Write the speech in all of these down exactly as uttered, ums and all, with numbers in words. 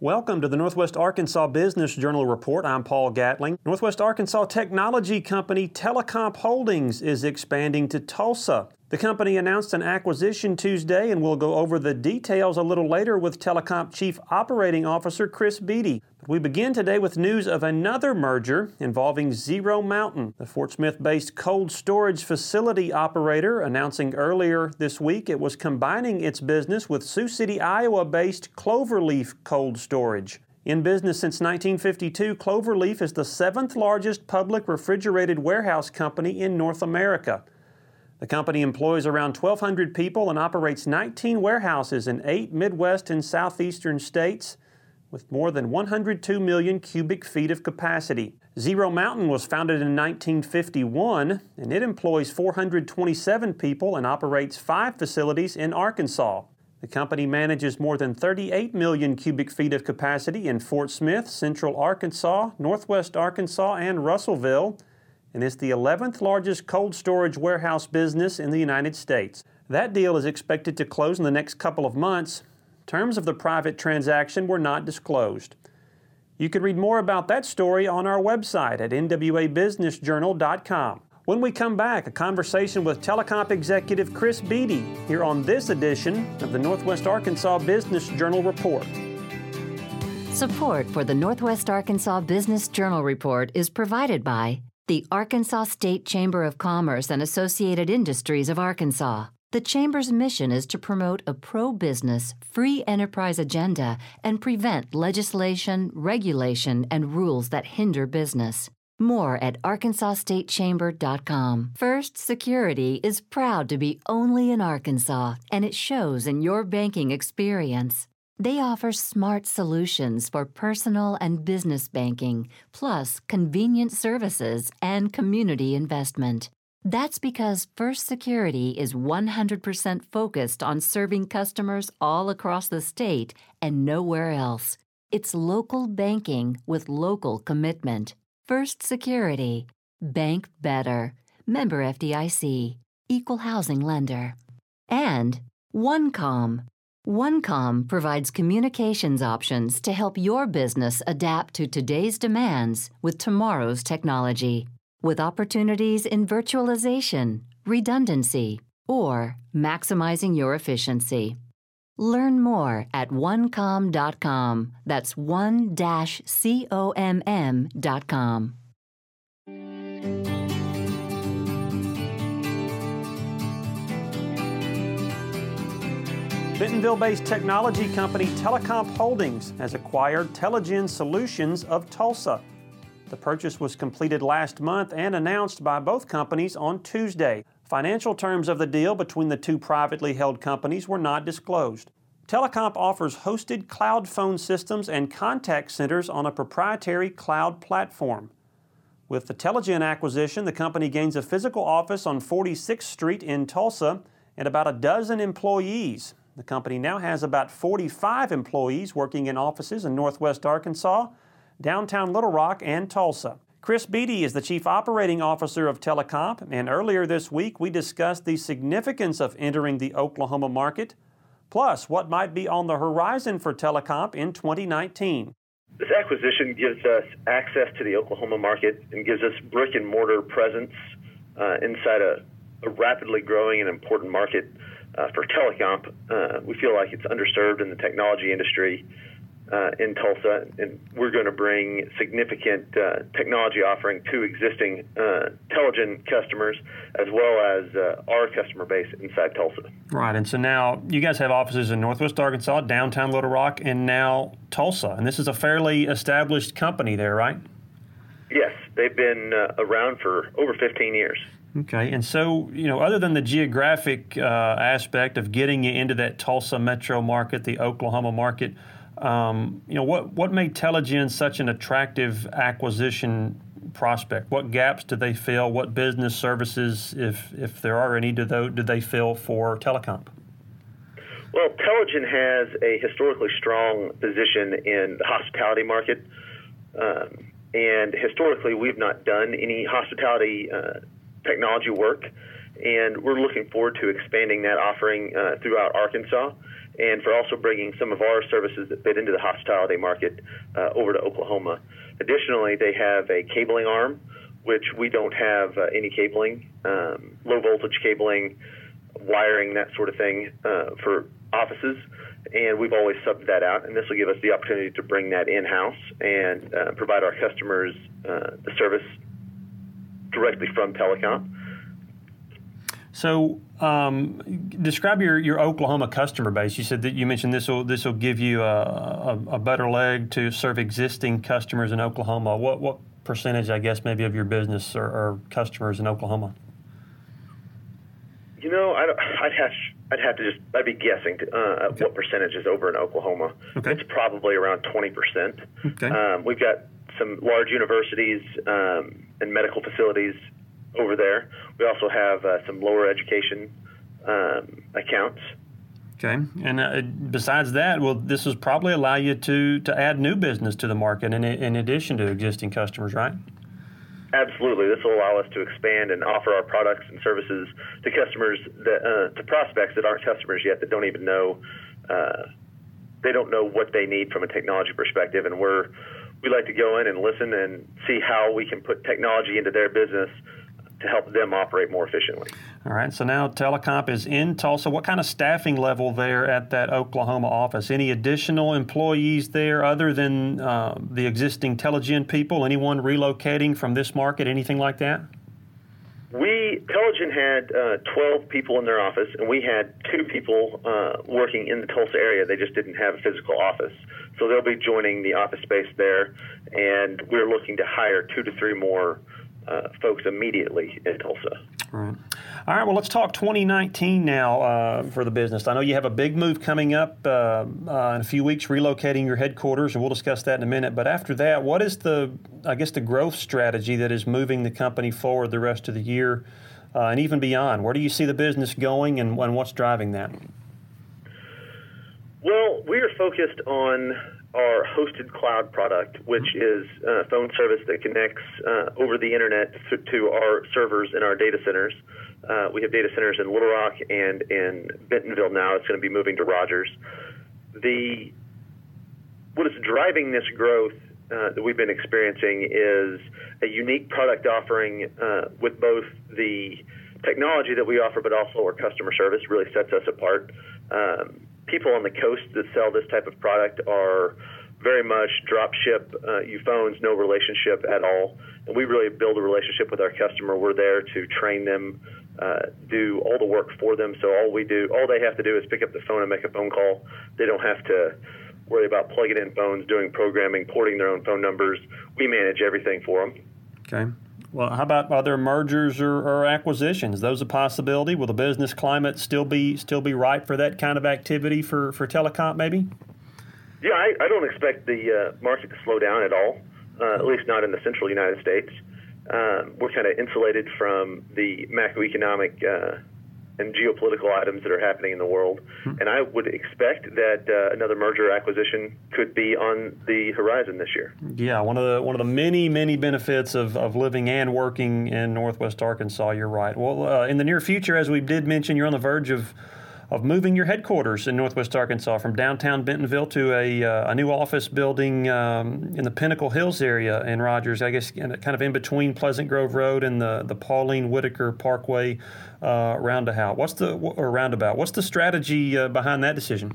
Welcome to the Northwest Arkansas Business Journal Report. I'm Paul Gatling. Northwest Arkansas technology company Telecomp Holdings is expanding to Tulsa. The company announced an acquisition Tuesday, and we'll go over the details a little later with Telecomp Chief Operating Officer Chris Beatty. But we begin today with news of another merger involving Zero Mountain, the Fort Smith-based cold storage facility operator, announcing earlier this week it was combining its business with Sioux City, Iowa-based Cloverleaf Cold Storage. In business since nineteen fifty-two, Cloverleaf is the seventh largest public refrigerated warehouse company in North America. The company employs around twelve hundred people and operates nineteen warehouses in eight Midwest and Southeastern states with more than one hundred two million cubic feet of capacity. Zero Mountain was founded in nineteen fifty-one, and it employs four hundred twenty-seven people and operates five facilities in Arkansas. The company manages more than thirty-eight million cubic feet of capacity in Fort Smith, Central Arkansas, Northwest Arkansas, and Russellville, and is the eleventh largest cold storage warehouse business in the United States. That deal is expected to close in the next couple of months. Terms of the private transaction were not disclosed. You can read more about that story on our website at N W A business journal dot com. When we come back, a conversation with Telecomp executive Chris Beatty here on this edition of the Northwest Arkansas Business Journal Report. Support for the Northwest Arkansas Business Journal Report is provided by the Arkansas State Chamber of Commerce and Associated Industries of Arkansas. The Chamber's mission is to promote a pro-business, free enterprise agenda and prevent legislation, regulation, and rules that hinder business. More at arkansas state chamber dot com. First Security is proud to be only in Arkansas, and it shows in your banking experience. They offer smart solutions for personal and business banking, plus convenient services and community investment. That's because First Security is one hundred percent focused on serving customers all across the state and nowhere else. It's local banking with local commitment. First Security. Bank better. Member F D I C. Equal housing lender. And OneComm. OneComm provides communications options to help your business adapt to today's demands with tomorrow's technology, with opportunities in virtualization, redundancy, or maximizing your efficiency. Learn more at one comm dot com. That's one dash C O M M dot com. Bentonville-based technology company Telecomp Holdings has acquired Telegen Solutions of Tulsa. The purchase was completed last month and announced by both companies on Tuesday. Financial terms of the deal between the two privately held companies were not disclosed. Telecomp offers hosted cloud phone systems and contact centers on a proprietary cloud platform. With the Telegen acquisition, the company gains a physical office on forty-sixth Street in Tulsa and about a dozen employees. The company now has about forty-five employees working in offices in Northwest Arkansas, downtown Little Rock, and Tulsa. Chris Beatty is the Chief Operating Officer of Telecomp, and earlier this week we discussed the significance of entering the Oklahoma market, plus what might be on the horizon for Telecomp in twenty nineteen. This acquisition gives us access to the Oklahoma market and gives us brick and mortar presence uh, inside a, a rapidly growing and important market uh, for Telecomp. Uh, we feel like it's underserved in the technology industry Uh, in Tulsa, and we're going to bring significant uh, technology offering to existing uh, Telegen customers as well as uh, our customer base inside Tulsa. Right, and so now you guys have offices in Northwest Arkansas, downtown Little Rock, and now Tulsa, and this is a fairly established company there, right? Yes, they've been uh, around for over fifteen years. Okay, and so, you know, other than the geographic uh, aspect of getting you into that Tulsa metro market, the Oklahoma market, Um, you know, what, what made Telegen such an attractive acquisition prospect? What gaps do they fill? What business services, if if there are any, do they, do they fill for Telecomp? Well, Telegen has a historically strong position in the hospitality market, um, and historically we've not done any hospitality uh, technology work, and we're looking forward to expanding that offering uh, throughout Arkansas, and for also bringing some of our services that fit into the hospitality market uh, over to Oklahoma. Additionally, they have a cabling arm, which we don't have uh, any cabling, um, low voltage cabling, wiring, that sort of thing uh, for offices, and we've always subbed that out, and this will give us the opportunity to bring that in-house and uh, provide our customers uh, the service directly from Telecomp. So, um, describe your, your Oklahoma customer base. You said that you mentioned this will this will give you a, a, a better leg to serve existing customers in Oklahoma. What what percentage, I guess, maybe of your business or, or customers in Oklahoma? You know, I'd, I'd have I'd have to just I'd be guessing to, uh, okay. what percentage is over in Oklahoma. Okay. It's probably around twenty percent. Okay. Um, we've got some large universities um, and medical facilities over there. We also have uh, some lower education um, accounts. Okay. And uh, besides that, well, this will probably allow you to, to add new business to the market in, in addition to existing customers, right? Absolutely. This will allow us to expand and offer our products and services to customers, that, uh, to prospects that aren't customers yet, that don't even know, uh, they don't know what they need from a technology perspective. And we're, we like to go in and listen and see how we can put technology into their business to help them operate more efficiently. All right, so now Telecomp is in Tulsa. What kind of staffing level there at that Oklahoma office? Any additional employees there other than uh, the existing Telegen people? Anyone relocating from this market, anything like that? We, Telegen had uh, twelve people in their office, and we had two people uh, working in the Tulsa area. They just didn't have a physical office. So they'll be joining the office space there, and we're looking to hire two to three more Uh, folks immediately in Tulsa. All right. All right, well, let's talk twenty nineteen now uh, for the business. I know you have a big move coming up uh, uh, in a few weeks, relocating your headquarters, and we'll discuss that in a minute. But after that, what is the, I guess, the growth strategy that is moving the company forward the rest of the year uh, and even beyond? Where do you see the business going, and, and what's driving that? Well, we are focused on our hosted cloud product, which is a phone service that connects uh, over the internet to, to our servers in our data centers. Uh, we have data centers in Little Rock and in Bentonville now. It's going to be moving to Rogers. The what is driving this growth uh, that we've been experiencing is a unique product offering uh, with both the technology that we offer, but also our customer service really sets us apart. Um, People on the coast that sell this type of product are very much drop ship uh, you phones, no relationship at all. And we really build a relationship with our customer. We're there to train them, uh, do all the work for them. So all we do, all they have to do is pick up the phone and make a phone call. They don't have to worry about plugging in phones, doing programming, porting their own phone numbers. We manage everything for them. Okay. Well, how about other mergers or, or acquisitions? Those a possibility? Will the business climate still be still be right for that kind of activity for, for Telecomp, maybe? Yeah, I, I don't expect the uh, market to slow down at all, uh, at least not in the central United States. Um, we're kind of insulated from the macroeconomic uh, and geopolitical items that are happening in the world. Hmm. And I would expect that uh, another merger acquisition could be on the horizon this year. Yeah, one of the one of the many, many benefits of, of living and working in Northwest Arkansas, you're right. Well, uh, in the near future, as we did mention, you're on the verge of of moving your headquarters in Northwest Arkansas from downtown Bentonville to a, uh, a new office building um, in the Pinnacle Hills area in Rogers, I guess kind of in between Pleasant Grove Road and the, the Pauline Whitaker Parkway uh, roundabout. What's the or roundabout? What's the strategy uh, behind that decision?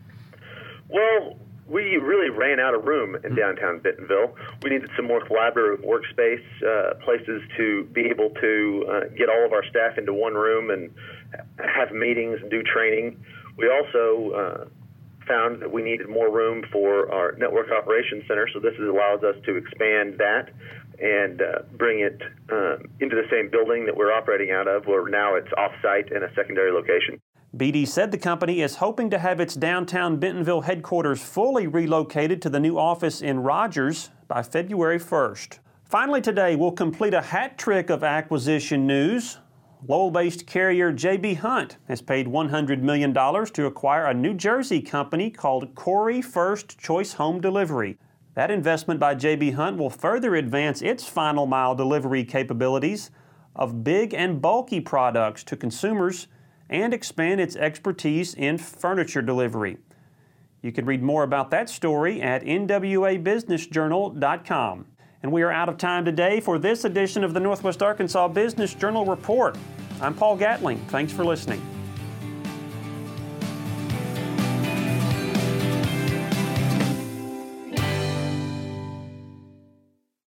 Well, we really ran out of room in downtown Bentonville. We needed some more collaborative workspace, uh, places to be able to uh, get all of our staff into one room and have meetings and do training. We also uh, found that we needed more room for our network operations center, so this allows us to expand that and uh, bring it um, into the same building that we're operating out of, where now it's off-site in a secondary location. B D said the company is hoping to have its downtown Bentonville headquarters fully relocated to the new office in Rogers by February first. Finally today, we'll complete a hat trick of acquisition news. Lowell-based carrier J B. Hunt has paid one hundred million dollars to acquire a New Jersey company called Corey First Choice Home Delivery. That investment by J B. Hunt will further advance its final mile delivery capabilities, of big and bulky products to consumers and expand its expertise in furniture delivery. You can read more about that story at N W A business journal dot com. And we are out of time today for this edition of the Northwest Arkansas Business Journal Report. I'm Paul Gatling. Thanks for listening.